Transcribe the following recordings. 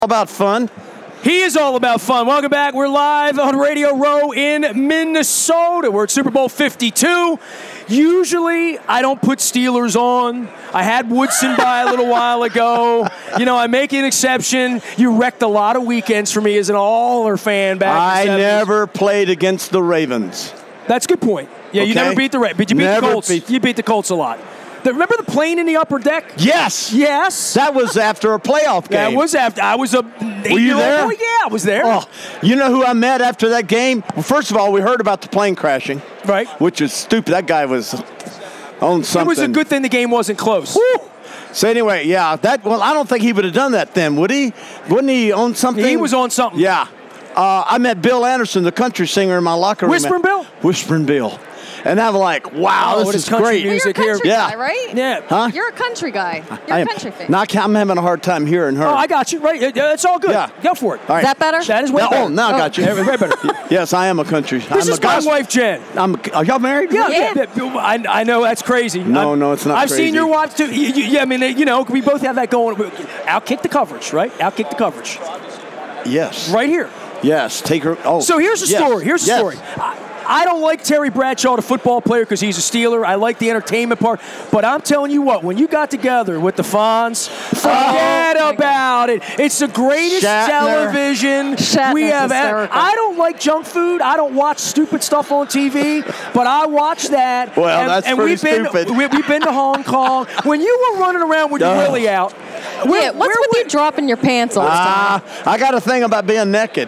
About fun. He is all about fun. Welcome back. We're live on Radio Row in Minnesota. We're at Super Bowl 52. Usually, I don't put Steelers on. I had Woodson by a little while ago. You know, I make an exception. You wrecked a lot of weekends for me as an Aller fan back in the 70s. I never played against the Ravens. That's a good point. Yeah, you never beat the Ravens, but you beat the Colts. You beat the Colts a lot. Remember the plane in the upper deck? Yes. Yes. That was after a playoff game. That was after. I was a 8-year-old. Were you there? Boy. Yeah, I was there. Oh, you know who I met after that game? Well, first of all, we heard about the plane crashing. Right. Which is stupid. That guy was on something. It was a good thing the game wasn't close. Woo. So anyway, yeah, I don't think he would have done that then, would he? Wouldn't he on something? He was on something. Yeah. I met Bill Anderson, the country singer, in my locker room. Whispering Bill? Whispering Bill. And I'm like, wow, this is great. You're a country guy, right? Yeah. Huh? You're a country guy. You're a country fan. I'm having a hard time hearing her. Oh, I got you. Right. It's all good. Yeah. Go for it. All right. Is that better? That is way better. Oh, now I got you. Way better. Yes, I am a country. This is my wife, Jen. Are y'all married? Yeah. I know that's crazy. No, it's not I've crazy. seen your wife, too. Yeah, I mean, we both have that going. Outkick the coverage, right? Outkick the coverage. Yes. Right here. Yes. Take her. Oh. So here's the story. Here's the story. I don't like Terry Bradshaw, the football player, because he's a Steeler. I like the entertainment part. But I'm telling you what, when you got together with the Fonz, forget about it. It's the greatest television we have ever. I don't like junk food. I don't watch stupid stuff on TV, but I watch that. Well, that's pretty stupid. We've been to Hong Kong. When you were running around with your willy out. What's with you dropping your pants all the time? I got a thing about being naked.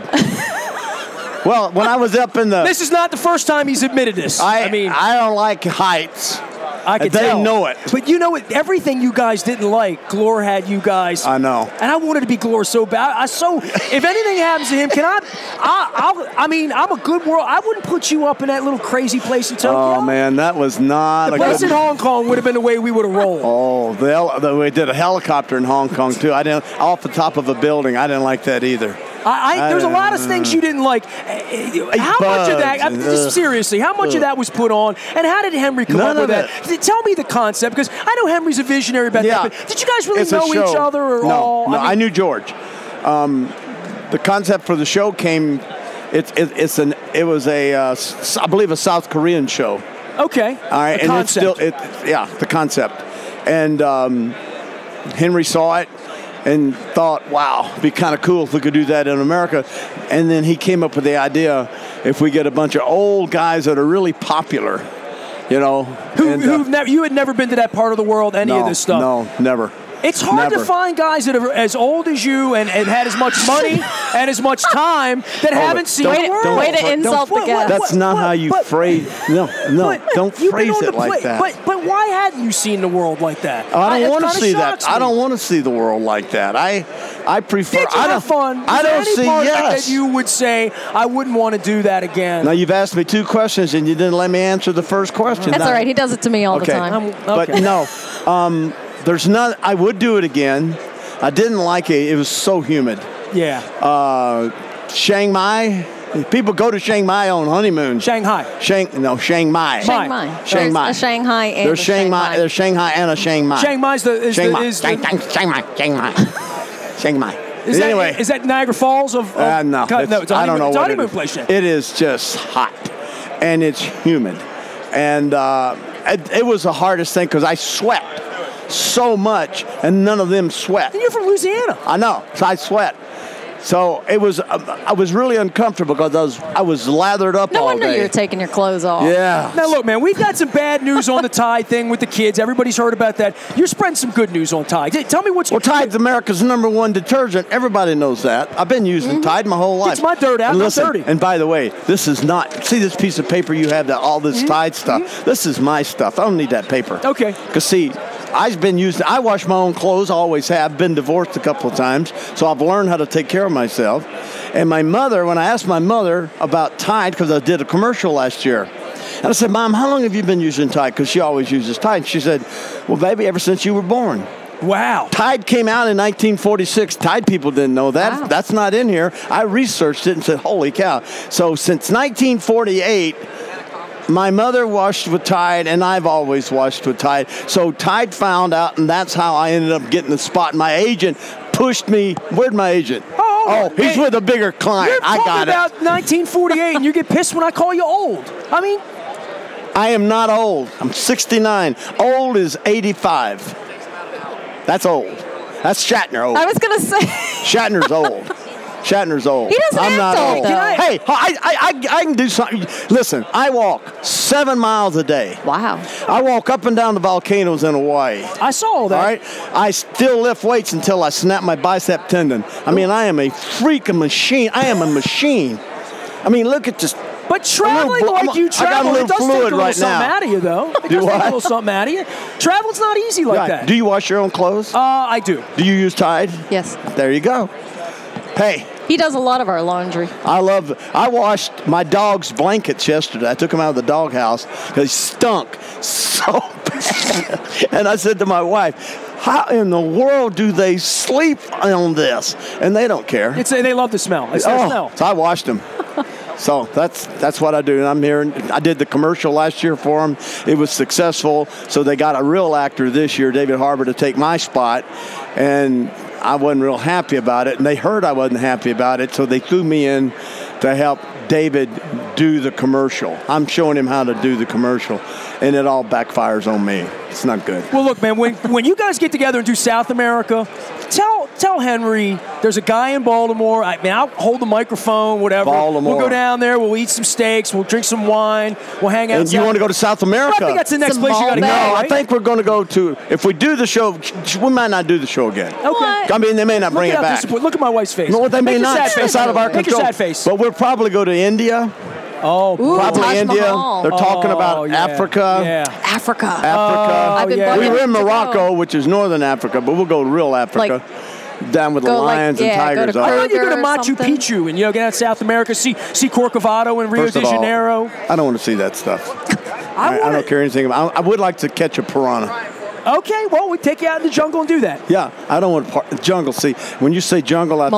Well, when I was up in the... This is not the first time he's admitted this. I don't like heights. I can tell. They know it. But you know what? Everything you guys didn't like, Glore had you guys. I know. And I wanted to be Glore so bad. If anything happens to him, I'm a good world. I wouldn't put you up in that little crazy place in Tokyo. Oh, man, that was not the a good... place in Hong Kong would have been the way we would have rolled. Oh, we did a helicopter in Hong Kong, too. Off the top of a building. I didn't like that either. There's a lot of things you didn't like. How much of that, seriously, how much of that was put on? And how did Henry come up with that? Tell me the concept, because I know Henry's a visionary about that. But did you guys really know each other? No, I knew George. The concept for the show came, it was I believe a South Korean show. Okay. All right. The concept. The concept. And Henry saw it and thought, wow, it'd be kind of cool if we could do that in America. And then he came up with the idea, if we get a bunch of old guys that are really popular, you know. You had never been to that part of the world, of this stuff? No, never. It's hard to find guys that are as old as you and had as much money and as much time that haven't seen the world. Way to insult the guest. That's not how you phrase. No, don't phrase it like that. But why hadn't you seen the world like that? I don't want to see that. I don't want to see the world like that. I prefer. Did you have fun? I don't see. Yes. That you would say I wouldn't want to do that again. Now you've asked me 2 questions and you didn't let me answer the first question. That's all right. He does it to me all the time. But no. There's none. I would do it again. I didn't like it. It was so humid. Yeah. Chiang Mai. People go to Chiang Mai on honeymoon. Shanghai. Chiang Mai. Chiang Mai. There's a Shanghai and there's Shanghai. There's Shanghai and a Chiang Mai. Chiang Mai is Chiang Mai. Is that Niagara Falls of no. It's I don't know it's what honeymoon it is. Place. It is just hot, and it's humid, and it was the hardest thing because I sweat so much, and none of them sweat. And you're from Louisiana. I know, so I sweat. So it was. I was really uncomfortable because I was lathered up all day. No wonder you were taking your clothes off. Yeah. Now look, man, we've got some bad news on the Tide thing with the kids. Everybody's heard about that. You're spreading some good news on Tide. Tell me what's. Well, Tide's America's #1 detergent. Everybody knows that. I've been using Tide my whole life. It's my dirt out. And listen, dirty. And by the way, this is not. See this piece of paper you have, all this Tide stuff. This is my stuff. I don't need that paper. Okay. Because see, I wash my own clothes, always have, been divorced a couple of times, so I've learned how to take care of myself. And my mother, when I asked my mother about Tide, because I did a commercial last year, and I said, Mom, how long have you been using Tide? Because she always uses Tide. And she said, well, baby, ever since you were born. Wow. Tide came out in 1946. Tide people didn't know that. Wow. That's not in here. I researched it and said, holy cow. So since 1948, my mother washed with Tide, and I've always washed with Tide. So Tide found out, and that's how I ended up getting the spot. My agent pushed me. Where'd my agent? Oh, he's with a bigger client. I got it. You're talking about 1948, and you get pissed when I call you old. I mean, I am not old. I'm 69. Old is 85. That's old. That's Shatner old. I was going to say. Shatner's old. Shatner's old. He doesn't I'm not act old. Hey, I can do something. Listen, I walk 7 miles a day. Wow. I walk up and down the volcanoes in Hawaii. I saw all that. All right? I still lift weights until I snap my bicep tendon. I mean, I am a freaking machine. I am a machine. I mean, look at this. But traveling like you travel, it does take a little right something out of you, though. It does take a little something out of you. Travel's not easy like that. Do you wash your own clothes? I do. Do you use Tide? Yes. There you go. Hey. He does a lot of our laundry. I washed my dog's blankets yesterday. I took him out of the doghouse because he stunk so bad. And I said to my wife, how in the world do they sleep on this? And they don't care. They love the smell. It's their smell. So I washed them. So that's what I do. And I'm here. I did the commercial last year for them. It was successful. So they got a real actor this year, David Harbour, to take my spot. And I wasn't real happy about it. And they heard I wasn't happy about it. So they threw me in to help David do the commercial. I'm showing him how to do the commercial. And it all backfires on me. It's not good. Well, look, man, when you guys get together and do South America, tell Henry there's a guy in Baltimore. I'll hold the microphone, whatever. Baltimore. We'll go down there. We'll eat some steaks. We'll drink some wine. We'll hang out. And you want to go to South America? I think that's the next place you got to go. No, right? I think we're going to go to. If we do the show, we might not do the show again. Okay. I mean, they may not bring it back. Look at my wife's face. No, they may not. That's out of our control. Make your sad face. But we'll probably go to India. Ooh, probably Taj India. Mahal. They're talking about Africa. Yeah. Africa. I've been bugging We were in to Morocco, go. which is northern Africa, but we'll go to real Africa. Down with the lions and tigers. I thought you were going to Machu something. Picchu and get out South America, see Corcovado and Rio de Janeiro. I don't want to see that stuff. I don't care anything about. I would like to catch a piranha. Okay, well, we take you out in the jungle and do that. Yeah, I don't want jungle. See, when you say jungle, I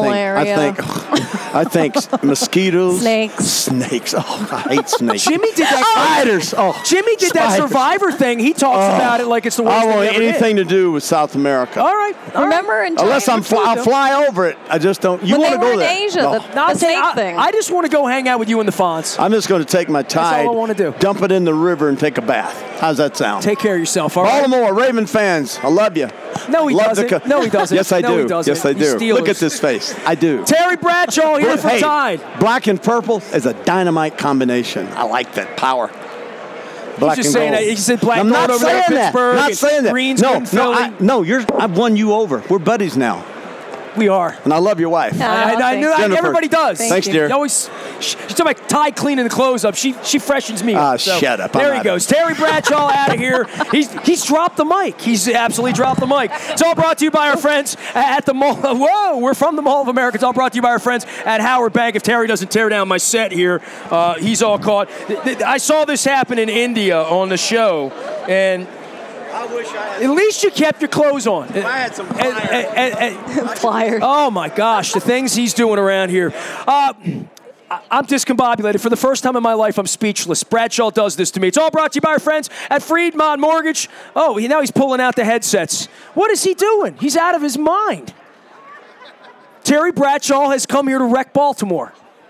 think mosquitoes, snakes. Oh, I hate snakes. Jimmy did that. Spiders. Oh, Jimmy did that Survivor thing. He talks about it like it's the worst thing I ever want anything to do with South America. All right. Remember in China? Unless I'll fly over it. I just don't. You want to go there? In Asia, the snake thing. I just want to go hang out with you in the Fonz. I'm just going to take my Tide. That's all I want to do. Dump it in the river and take a bath. How's that sound? Take care of yourself. All right. Baltimore Raven fans, I love you. No, he doesn't. No, he doesn't. Yes, I do. No, he doesn't. Yes, I do. Look at this face. I do. Terry Bradshaw here for Tide. Black and purple is a dynamite combination. I like that power. Black He's just and saying gold. that. He said black I'm and not gold over there saying in that. Pittsburgh. Not saying that. Green's in Philly. I've won you over. We're buddies now. We are. And I love your wife. I knew everybody does. Thanks, dear. She's talking about Tide cleaning the clothes up. She freshens me up. So shut up. There he goes. Terry Bradshaw out of here. He's dropped the mic. He's absolutely dropped the mic. It's all brought to you by our friends at the Mall. Whoa, we're from the Mall of America. It's all brought to you by our friends at Howard Bank. If Terry doesn't tear down my set here, he's all caught. I saw this happen in India on the show, and I wish I had. at least you kept your clothes on. I had some flyers. Flyers. Oh, my gosh, the things he's doing around here. I'm discombobulated. For the first time in my life, I'm speechless. Bradshaw does this to me. It's all brought to you by our friends at Friedmont Mortgage. Oh, now he's pulling out the headsets. What is he doing? He's out of his mind. Terry Bradshaw has come here to wreck Baltimore.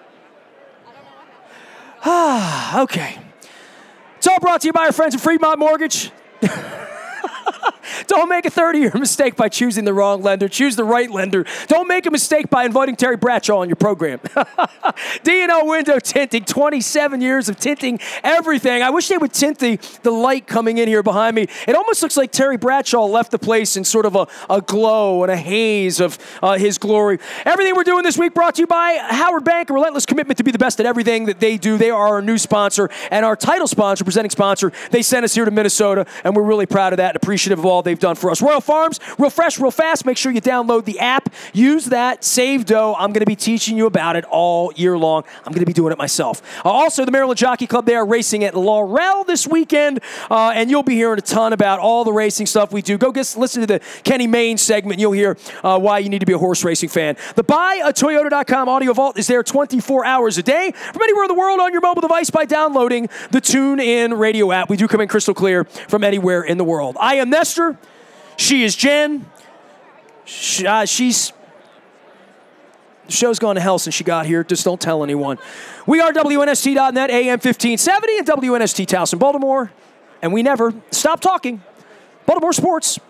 Okay. It's all brought to you by our friends at Friedmont Mortgage. Don't make a 30-year mistake by choosing the wrong lender. Choose the right lender. Don't make a mistake by inviting Terry Bradshaw on your program. D&O Window Tinting, 27 years of tinting everything. I wish they would tint the light coming in here behind me. It almost looks like Terry Bradshaw left the place in sort of a glow and a haze of his glory. Everything we're doing this week brought to you by Howard Bank, a relentless commitment to be the best at everything that they do. They are our new sponsor and our title sponsor, presenting sponsor. They sent us here to Minnesota, and we're really proud of that and appreciative of all they've done for us. Royal Farms, real fresh, real fast. Make sure you download the app. Use that. Save dough. I'm going to be teaching you about it all year long. I'm going to be doing it myself. Also, the Maryland Jockey Club, they are racing at Laurel this weekend, and you'll be hearing a ton about all the racing stuff we do. Go listen to the Kenny Mayne segment. You'll hear why you need to be a horse racing fan. The BuyAToyota.com audio vault is there 24 hours a day from anywhere in the world on your mobile device by downloading the TuneIn radio app. We do come in crystal clear from anywhere in the world. I am Nestor. She is Jen. She's... The show's gone to hell since she got here. Just don't tell anyone. We are WNST.net, AM 1570, and WNST Towson, Baltimore. And we never stop talking Baltimore sports.